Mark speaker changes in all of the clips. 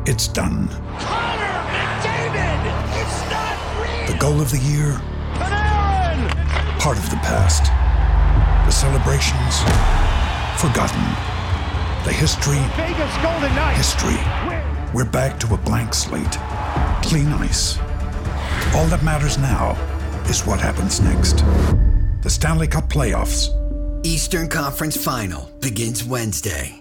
Speaker 1: It's done.
Speaker 2: Connor McDavid! It's not real!
Speaker 1: The goal of the year?
Speaker 2: Panarin!
Speaker 1: Part of the past. The celebrations? Forgotten. The history?
Speaker 2: Vegas Golden Knights!
Speaker 1: History. We're back to a blank slate. Clean ice. All that matters now is what happens next. The Stanley Cup playoffs.
Speaker 3: Eastern Conference Final begins Wednesday.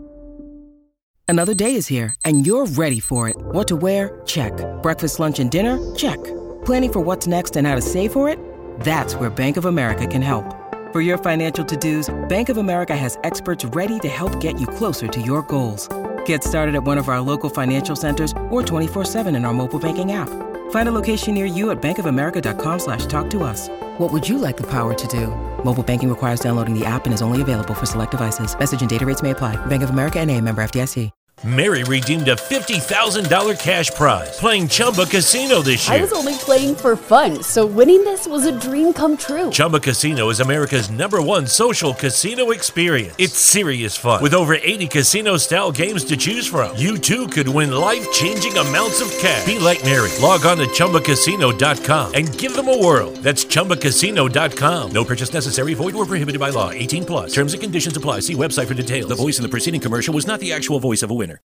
Speaker 4: Another day is here, and you're ready for it. What to wear? Check. Breakfast, lunch, and dinner? Check. Planning for what's next and how to save for it? That's where Bank of America can help. For your financial to-dos, Bank of America has experts ready to help get you closer to your goals. Get started at one of our local financial centers or 24/7 in our mobile banking app. Find a location near you at bankofamerica.com/talktous. What would you like the power to do? Mobile banking requires downloading the app and is only available for select devices. Message and data rates may apply. Bank of America N.A., member FDIC.
Speaker 5: Mary redeemed a $50,000 cash prize playing Chumba Casino this year.
Speaker 6: I was only playing for fun, so winning this was a dream come true.
Speaker 5: Chumba Casino is America's #1 social casino experience. It's serious fun. With over 80 casino-style games to choose from, you too could win life-changing amounts of cash. Be like Mary. Log on to ChumbaCasino.com and give them a whirl. That's ChumbaCasino.com. No purchase necessary. Void where prohibited by law. 18 plus. Terms and conditions apply. See website for details. The voice in the preceding commercial was not the actual voice of a winner.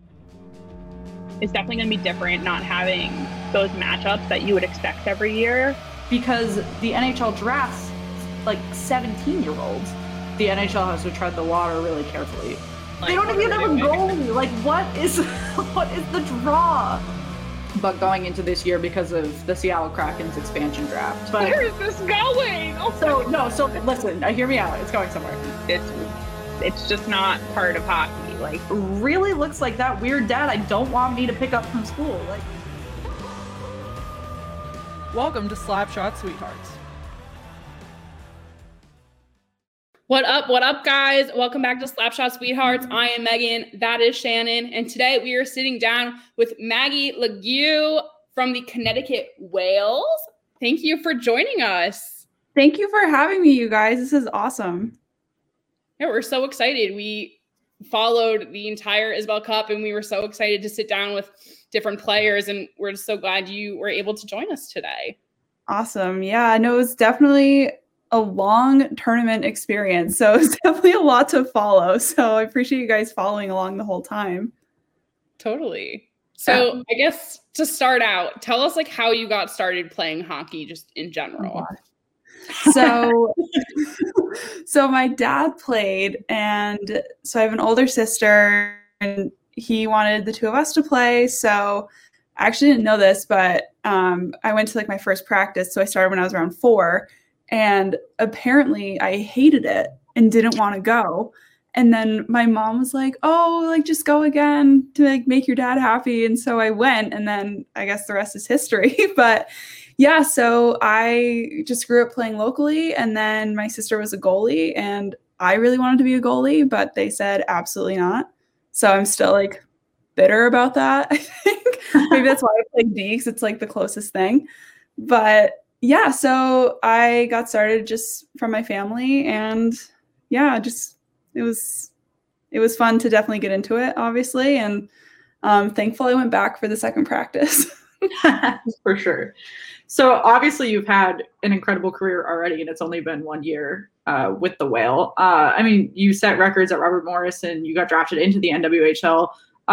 Speaker 7: It's definitely going to be different not having those matchups that you would expect every year.
Speaker 8: Because the NHL drafts like 17-year-olds. The NHL has to tread the water really carefully. They don't even have a goalie. Like, what is the draw? But going into this year because of the Seattle Kraken's expansion draft. But
Speaker 7: where is this going?
Speaker 8: So listen, hear me out. It's going somewhere.
Speaker 7: It's just not part of hockey. Like,
Speaker 8: really looks like that weird dad I don't want me to pick up from school. Like,
Speaker 9: welcome to Slapshot Sweethearts.
Speaker 10: What up, guys? Welcome back to Slapshot Sweethearts. I am Megan. That is Shannon. And today we are sitting down with Maggie Lemieux from the Connecticut Whales. Thank you for joining us.
Speaker 8: Thank you for having me, you guys. This is awesome.
Speaker 10: Yeah, we're so excited. We followed the entire Isabel Cup, and we were so excited to sit down with different players, and we're just so glad you were able to join us today.
Speaker 8: Awesome. Yeah, no, it was definitely a long tournament experience, so it's definitely a lot to follow. So I appreciate you guys following along the whole time.
Speaker 10: Totally. So yeah. I guess to start out, tell us like how you got started playing hockey just in general.
Speaker 8: So my dad played, and so I have an older sister, and he wanted the two of us to play. So I actually didn't know this, but I went to like my first practice. So I started when I was around 4, and apparently I hated it and didn't want to go. And then my mom was like, oh, like just go again to like make your dad happy. And so I went, and then I guess the rest is history. But yeah, so I just grew up playing locally, and then my sister was a goalie, and I really wanted to be a goalie, but they said absolutely not. So I'm still like bitter about that, I think. Maybe that's why I played D, because it's like the closest thing. But yeah, so I got started just from my family, and yeah, just it was fun to definitely get into it, obviously, and thankful I went back for the second practice.
Speaker 11: For sure. So obviously you've had an incredible career already, and it's only been 1 year with the Whale. I mean, you set records at Robert Morris, and you got drafted into the NWHL.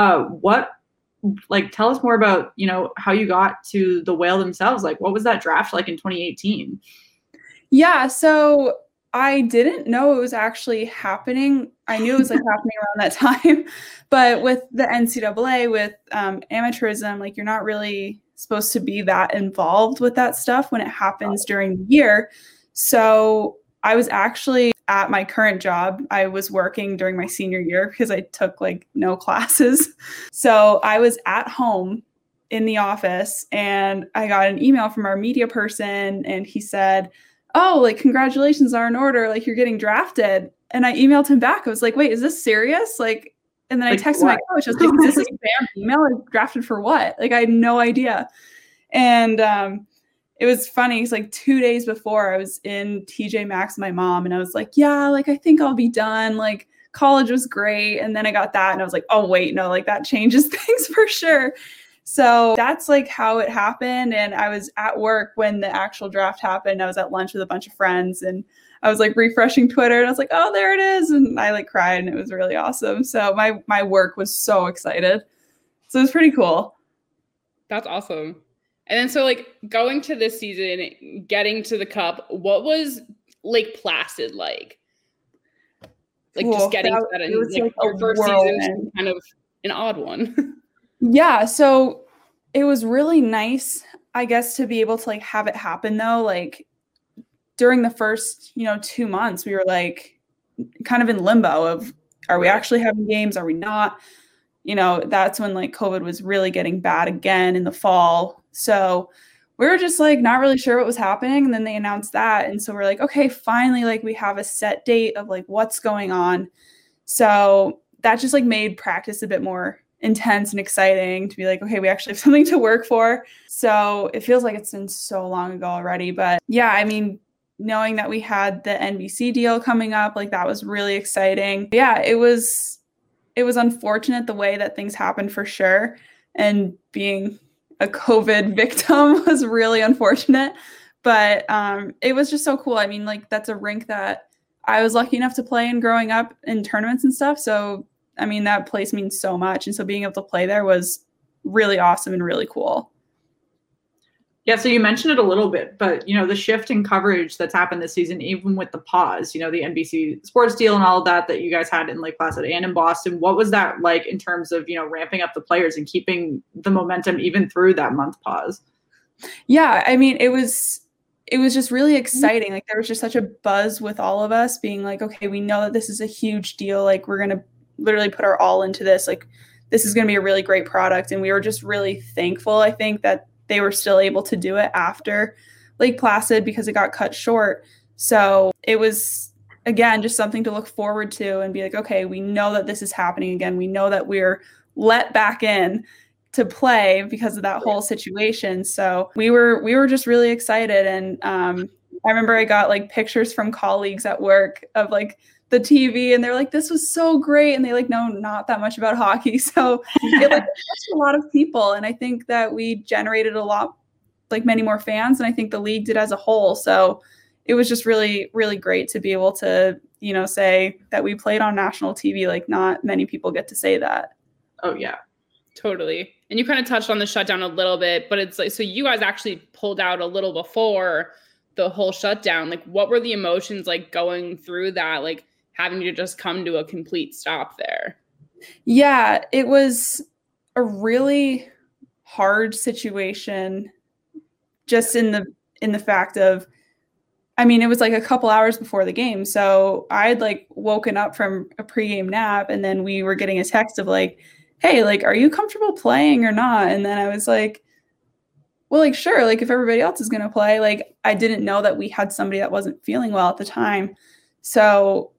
Speaker 11: Tell us more about, how you got to the Whale themselves. Like, what was that draft like in 2018?
Speaker 8: Yeah, so I didn't know it was actually happening. I knew it was like happening around that time, but with the NCAA, with amateurism, like you're not really supposed to be that involved with that stuff when it happens during the year. So I was actually at my current job. I was working during my senior year because I took like no classes. So I was at home in the office, and I got an email from our media person, and he said, oh, like, congratulations are in order. Like, you're getting drafted. And I emailed him back. I was like, wait, is this serious? Like, and then I texted my coach. I was like, is this a spam email? I drafted for what? Like, I had no idea. And it was funny. It's like 2 days before I was in TJ Maxx with my mom, and I was like, yeah, like, I think I'll be done. Like, college was great. And then I got that and I was like, oh, wait, no, like that changes things for sure. So that's like how it happened. And I was at work when the actual draft happened. I was at lunch with a bunch of friends and I was like refreshing Twitter and I was like, oh, there it is. And I like cried and it was really awesome. So my work was so excited. So it was pretty cool.
Speaker 10: That's awesome. And then so like going to this season, getting to the Cup, what was Lake Placid like? Like cool. Just getting to that, and like your first season was kind of an odd one.
Speaker 8: Yeah, so it was really nice, I guess, to be able to like have it happen though. Like during the first, 2 months, we were like kind of in limbo of, are we actually having games? Are we not? That's when like COVID was really getting bad again in the fall. So we were just like not really sure what was happening. And then they announced that. And so we're like, okay, finally, like we have a set date of like what's going on. So that just like made practice a bit more intense and exciting to be like, okay, we actually have something to work for. So it feels like it's been so long ago already. But yeah, I mean, knowing that we had the NBC deal coming up, like that was really exciting. Yeah, it was unfortunate the way that things happened for sure. And being a COVID victim was really unfortunate, but it was just so cool. I mean, like that's a rink that I was lucky enough to play in growing up in tournaments and stuff. So, I mean, that place means so much. And so being able to play there was really awesome and really cool.
Speaker 11: Yeah, so you mentioned it a little bit, but, the shift in coverage that's happened this season, even with the pause, the NBC sports deal and all of that you guys had in Lake Placid and in Boston, what was that like in terms of, ramping up the players and keeping the momentum even through that month pause?
Speaker 8: Yeah, I mean, it was just really exciting. Like there was just such a buzz with all of us being like, okay, we know that this is a huge deal. Like we're going to literally put our all into this. Like this is going to be a really great product. And we were just really thankful, I think, that they were still able to do it after Lake Placid because it got cut short. So it was, again, just something to look forward to and be like, okay, we know that this is happening again. We know that we're let back in to play because of that whole situation. So we were just really excited. And I remember I got like pictures from colleagues at work of like the TV and they're like, this was so great. And they like know not that much about hockey. So it like touched a lot of people. And I think that we generated a lot, like many more fans. And I think the league did as a whole. So it was just really, really great to be able to, say that we played on national TV. Like not many people get to say that.
Speaker 11: Oh yeah,
Speaker 10: totally. And you kind of touched on the shutdown a little bit, but it's like, so you guys actually pulled out a little before the whole shutdown. Like what were the emotions like going through that? Like having to just come to a complete stop there?
Speaker 8: Yeah, it was a really hard situation just in the fact of, I mean, it was like a couple hours before the game. So I had like woken up from a pregame nap and then we were getting a text of like, hey, like, are you comfortable playing or not? And then I was like, well, like, sure. Like if everybody else is going to play, like I didn't know that we had somebody that wasn't feeling well at the time. So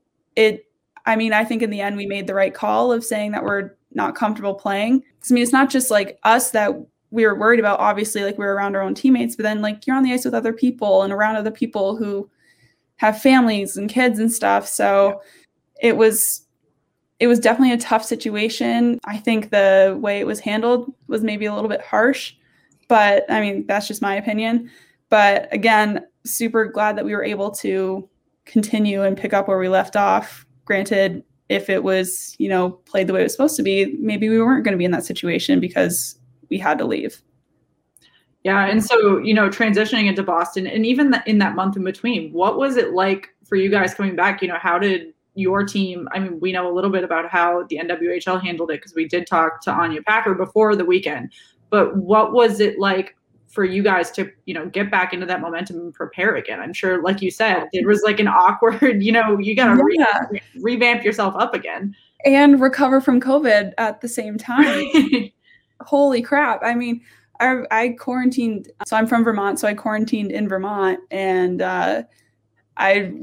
Speaker 8: I think in the end we made the right call of saying that we're not comfortable playing. I mean, it's not just like us that we were worried about, obviously, like we were around our own teammates, but then like you're on the ice with other people and around other people who have families and kids and stuff. So it was definitely a tough situation. I think the way it was handled was maybe a little bit harsh, but I mean, that's just my opinion. But again, super glad that we were able to continue and pick up where we left off. Granted, if it was, played the way it was supposed to be, maybe we weren't going to be in that situation because we had to leave.
Speaker 11: Yeah. And so, transitioning into Boston and even in that month in between, what was it like for you guys coming back? How did your team, I mean, we know a little bit about how the NWHL handled it because we did talk to Anya Packer before the weekend, but what was it like for you guys to, get back into that momentum and prepare again? I'm sure, like you said, it was like an awkward, you got to revamp yourself up again.
Speaker 8: And recover from COVID at the same time. Holy crap. I mean, I quarantined. So I'm from Vermont. So I quarantined in Vermont and we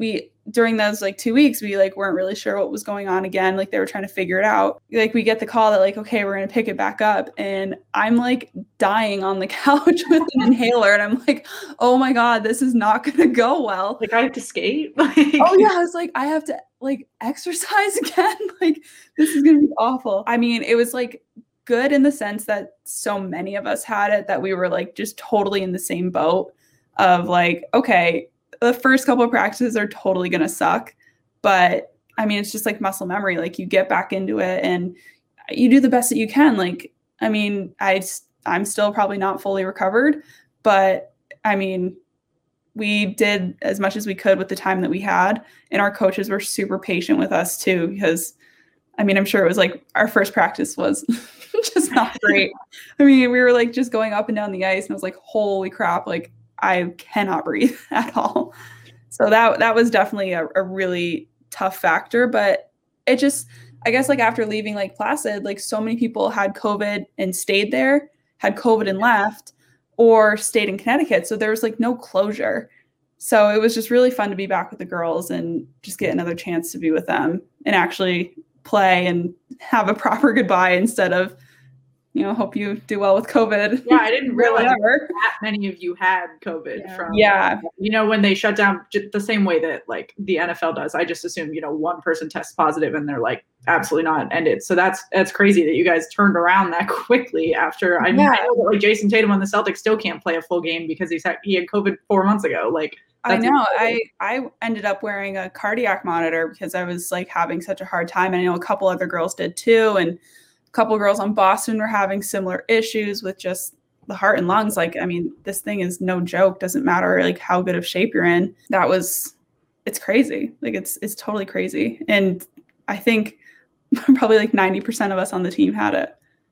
Speaker 8: during those like 2 weeks, we like weren't really sure what was going on again. Like they were trying to figure it out. Like we get the call that like, okay, we're going to pick it back up. And I'm like dying on the couch with an inhaler. And I'm like, oh my God, this is not going to go well.
Speaker 11: Like I have to skate.
Speaker 8: Oh yeah. I was like, I have to like exercise again. Like this is going to be awful. I mean, it was like good in the sense that so many of us had it that we were like just totally in the same boat of like, okay, the first couple of practices are totally going to suck. But I mean, it's just like muscle memory. Like you get back into it and you do the best that you can. Like, I mean, I'm still probably not fully recovered, but I mean, we did as much as we could with the time that we had. And our coaches were super patient with us too, because I mean, I'm sure it was like our first practice was just not great. I mean, we were like just going up and down the ice and I was like, holy crap, like I cannot breathe at all. So that was definitely a really tough factor, but it just, I guess like after leaving Lake Placid, like so many people had COVID and stayed there, had COVID and left, or stayed in Connecticut. So there was like no closure. So it was just really fun to be back with the girls and just get another chance to be with them and actually play and have a proper goodbye instead of, you know, hope you do well with COVID.
Speaker 11: Yeah, I didn't realize that many of you had COVID from, you know, when they shut down the same way that like the NFL does. I just assumed, you know, one person tests positive and they're like, absolutely not ended. So that's crazy that you guys turned around that quickly after. I know that like Jason Tatum on the Celtics still can't play a full game because he had COVID 4 months ago. Like,
Speaker 8: I know. I ended up wearing a cardiac monitor because I was like having such a hard time. And I know a couple other girls did too. And a couple of girls on Boston were having similar issues with just the heart and lungs. Like, I mean, this thing is no joke. Doesn't matter like how good of shape you're in. It's crazy. Like it's totally crazy. And I think probably like 90% of us on the team had it.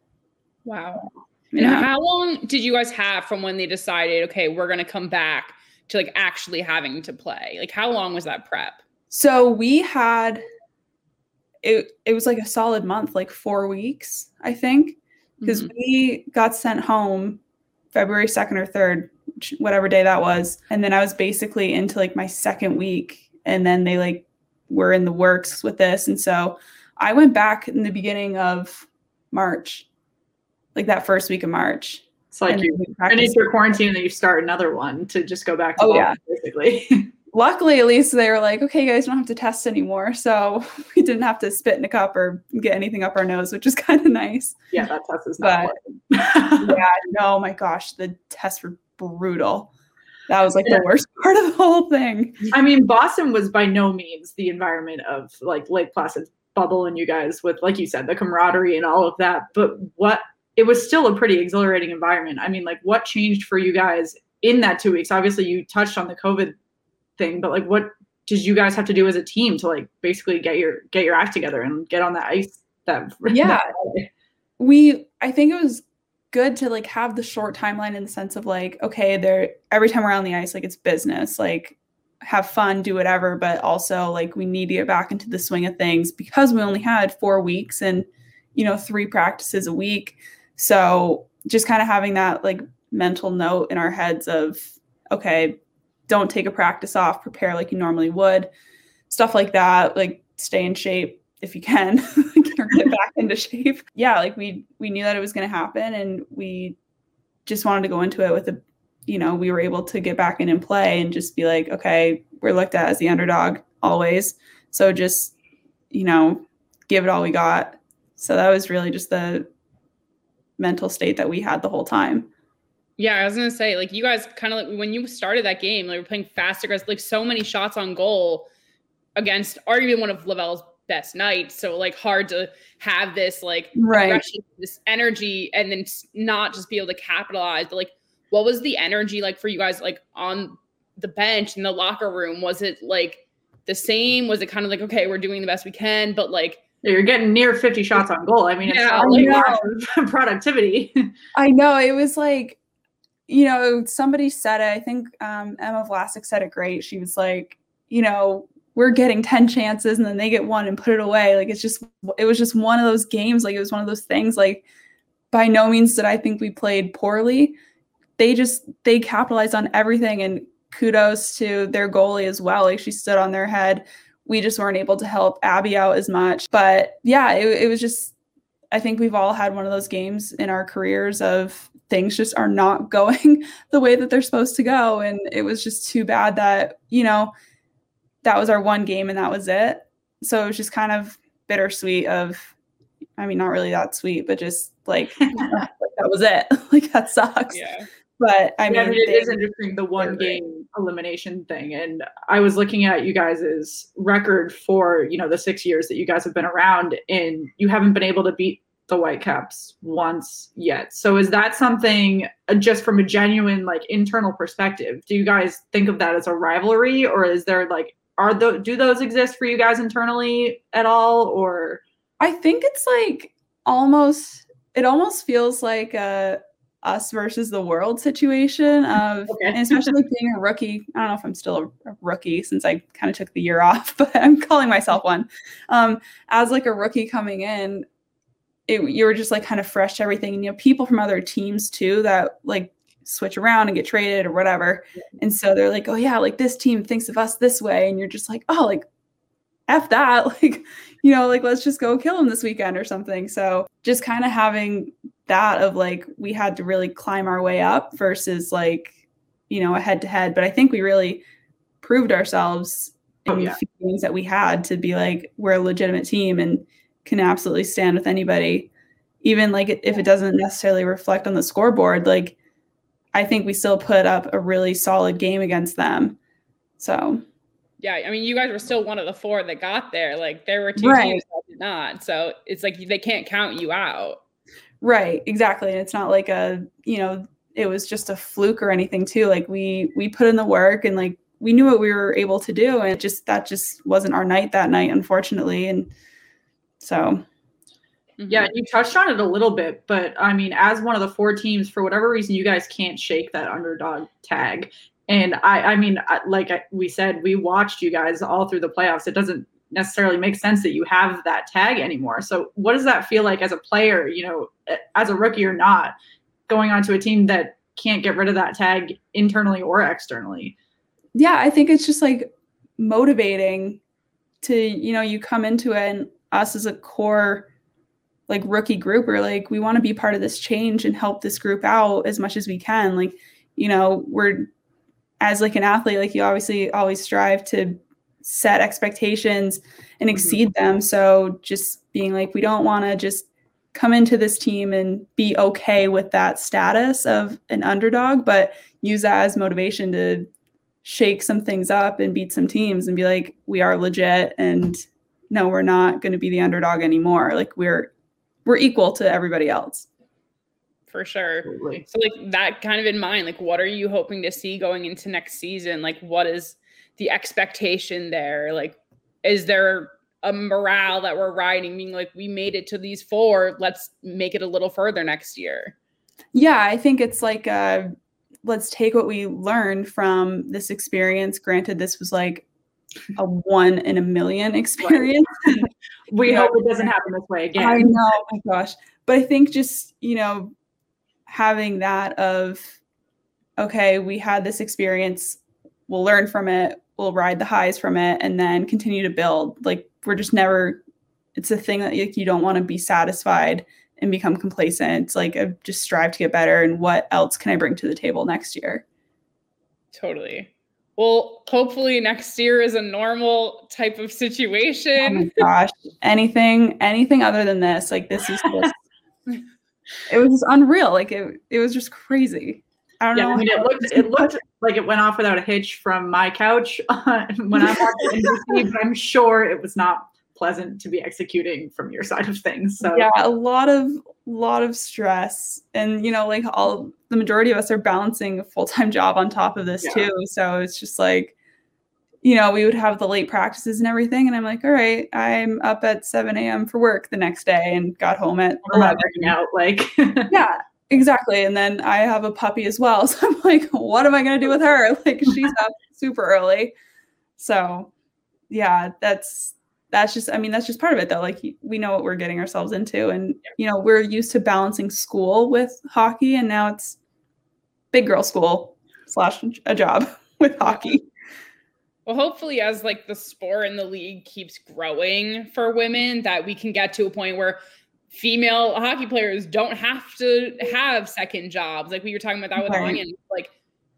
Speaker 10: Wow. And how long did you guys have from when they decided, okay, we're going to come back to like actually having to play? Like how long was that prep?
Speaker 8: So we had, it was like a solid month, like 4 weeks, I think, because we got sent home February 2nd or 3rd, whatever day that was. And then I was basically into like my second week and then they like were in the works with this. And so I went back in the beginning of March, like that first week of March.
Speaker 11: It's like you finish your quarantine and then you start another one to just go back to basically.
Speaker 8: Luckily, at least they were like, okay, you guys don't have to test anymore. So we didn't have to spit in a cup or get anything up our nose, which is kind of nice.
Speaker 11: Yeah, that test is not
Speaker 8: yeah, no, my gosh, the tests were brutal. That was like the worst part of the whole thing.
Speaker 11: I mean, Boston was by no means the environment of like Lake Placid bubble and you guys with, like you said, the camaraderie and all of that. But it was still a pretty exhilarating environment. I mean, like what changed for you guys in that 2 weeks? Obviously you touched on the COVID thing, but like what did you guys have to do as a team to like basically get your act together and get on the ice I
Speaker 8: think it was good to like have the short timeline in the sense of like, okay, every time we're on the ice, like it's business, like have fun, do whatever, but also like we need to get back into the swing of things because we only had 4 weeks and 3 practices a week. So just kind of having that like mental note in our heads of, okay, don't take a practice off, prepare like you normally would, stuff like that, like stay in shape if you can, get back into shape. Yeah, like we knew that it was going to happen and we just wanted to go into it with we were able to get back in and play and just be like, okay, we're looked at as the underdog always. So just, give it all we got. So that was really just the mental state that we had the whole time.
Speaker 10: Yeah, I was going to say, like, you guys kind of like when you started that game, like, we're playing fast, aggressive, like so many shots on goal against arguably one of Lavelle's best nights. So, like, hard to have this, like, aggression, this energy, and then not just be able to capitalize. But, like, what was the energy like for you guys, like, on the bench in the locker room? Was it, like, the same? Was it kind of like, okay, we're doing the best we can, but, like,
Speaker 11: you're getting near 50 shots on goal. I mean, it's not like productivity.
Speaker 8: I know. It was like, somebody said it. I think Emma Vlasic said it great. She was like, we're getting 10 chances and then they get one and put it away. Like, it was just one of those games. Like, it was one of those things. Like, by no means did I think we played poorly. They capitalized on everything and kudos to their goalie as well. Like she stood on their head. We just weren't able to help Abby out as much. But yeah, it was just, I think we've all had one of those games in our careers of things just are not going the way that they're supposed to go. And it was just too bad that, that was our one game and that was it. So it was just kind of bittersweet not really that sweet, but just like, that was it. Like that sucks.
Speaker 11: Yeah.
Speaker 8: But
Speaker 11: it is interesting, the one game elimination thing. And I was looking at you guys' record for, the 6 years that you guys have been around, and you haven't been able to beat the Whitecaps once yet. So is that something just from a genuine internal perspective? Do you guys think of that as a rivalry, or is there do those exist for you guys internally at all? Or
Speaker 8: I think it's it almost feels like a us versus the world situation of, and especially being a rookie. I don't know if I'm still a rookie since I kind of took the year off, but I'm calling myself one. As a rookie coming in, you were just kind of fresh to everything. And people from other teams too that switch around and get traded or whatever. And so they're like, oh yeah, this team thinks of us this way. And you're just like, oh, F that, let's just go kill them this weekend or something. So just kind of having that of we had to really climb our way up versus a head to head. But I think we really proved ourselves in the feelings that we had to be we're a legitimate team and can absolutely stand with anybody, even if it doesn't necessarily reflect on the scoreboard. I think we still put up a really solid game against them. So
Speaker 10: yeah, you guys were still one of the 4 that got there. There were 2 teams that did not. So it's they can't count you out.
Speaker 8: Right, exactly. And it's not it was just a fluke or anything too. We put in the work and we knew what we were able to do, and that just wasn't our night that night, unfortunately. And so
Speaker 11: yeah, you touched on it a little bit, but as one of the 4 teams, for whatever reason, you guys can't shake that underdog tag. And like we said, we watched you guys all through the playoffs. It doesn't necessarily make sense that you have that tag anymore. So what does that feel like as a player, as a rookie or not, going onto a team that can't get rid of that tag internally or externally?
Speaker 8: Yeah, I think it's just motivating to, you come into it, and us as a core rookie group, we're we want to be part of this change and help this group out as much as we can. We're as an athlete, you obviously always strive to set expectations and exceed them. So just being we don't want to just come into this team and be okay with that status of an underdog, but use that as motivation to shake some things up and beat some teams and be we are legit, and no, we're not going to be the underdog anymore. We're equal to everybody else.
Speaker 10: For sure.
Speaker 11: Absolutely.
Speaker 10: So that kind of in mind, what are you hoping to see going into next season? What is the expectation there? Is there a morale that we're riding, being we made it to these 4, let's make it a little further next year?
Speaker 8: Yeah, I think it's let's take what we learned from this experience. Granted, this was a 1 in a million experience.
Speaker 11: Right. We hope it doesn't happen this way again.
Speaker 8: I know, oh my gosh. But I think just, having that of, okay, we had this experience, we'll learn from it, we'll ride the highs from it, and then continue to build. We're just never, it's a thing that you don't want to be satisfied and become complacent. It's I just strive to get better, and what else can I bring to the table next year?
Speaker 10: Totally. Well, hopefully next year is a normal type of situation.
Speaker 8: Oh my gosh, anything other than this, this is just, it was just unreal. It was just crazy. I don't know.
Speaker 11: It looked like it went off without a hitch from my couch when I watched NBC, but I'm sure it was not pleasant to be executing from your side of things. So
Speaker 8: yeah, a lot of stress, and the majority of us are balancing a full-time job on top of this too. So it's just we would have the late practices and everything, and I'm all right, I'm up at 7 a.m. for work the next day and got home at 11.
Speaker 11: Out
Speaker 8: yeah, exactly. And then I have a puppy as well, so I'm what am I going to do with her? She's up super early. So yeah, that's just part of it though. We know what we're getting ourselves into, and we're used to balancing school with hockey, and now it's big girl school / a job. with hockey.
Speaker 10: Well, hopefully as like the sport and the league keeps growing for women, that we can get to a point where female hockey players don't have to have second jobs. Like we were talking about that with Anya. Like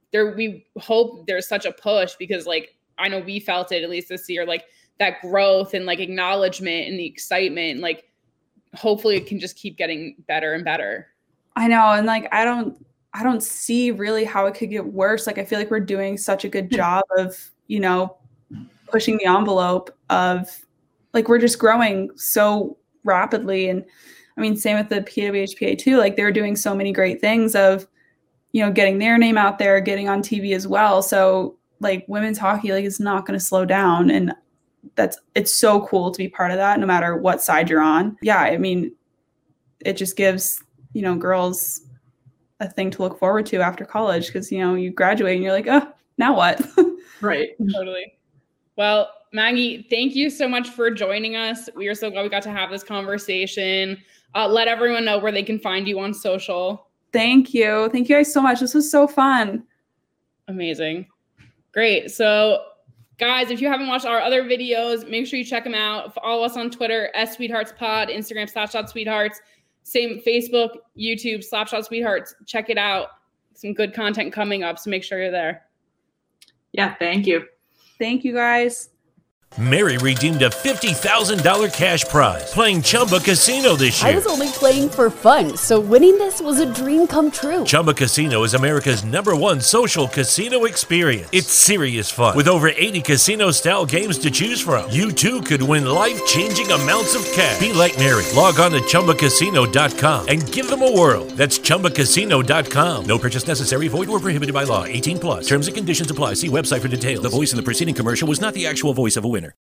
Speaker 10: we hope there's such a push because like, I know we felt it at least this year, like that growth and like acknowledgement and the excitement, like hopefully it can just keep getting better and better.
Speaker 8: I know. And like, I don't see really how it could get worse. Like, I feel like we're doing such a good job of, you know, pushing the envelope of like, we're just growing so rapidly. And I mean, same with the PWHPA too. Like they're doing so many great things of, you know, getting their name out there, getting on TV as well. So like women's hockey, like is not going to slow down. And it's so cool to be part of that no matter what side you're on. Yeah. I mean, it just gives, you know, girls a thing to look forward to after college. Cause you know, you graduate and you're like, oh, now what?
Speaker 11: Right.
Speaker 10: Totally. Well, Maggie, thank you so much for joining us. We are so glad we got to have this conversation. Let everyone know where they can find you on social.
Speaker 8: Thank you. Thank you guys so much. This was so fun.
Speaker 10: Amazing. Great. So guys, if you haven't watched our other videos, make sure you check them out. Follow us on Twitter, @SweetheartsPod, Instagram, /Sweethearts, same Facebook, YouTube, /Sweethearts. Check it out. Some good content coming up, so make sure you're there.
Speaker 11: Yeah, thank you.
Speaker 8: Thank you, guys.
Speaker 5: Mary redeemed a $50,000 cash prize playing Chumba Casino this year.
Speaker 6: I was only playing for fun, so winning this was a dream come true.
Speaker 5: Chumba Casino is America's #1 social casino experience. It's serious fun. With over 80 casino-style games to choose from, you too could win life-changing amounts of cash. Be like Mary. Log on to ChumbaCasino.com and give them a whirl. That's ChumbaCasino.com. No purchase necessary. Void or prohibited by law. 18+. Terms and conditions apply. See website for details. The voice in the preceding commercial was not the actual voice of a winner.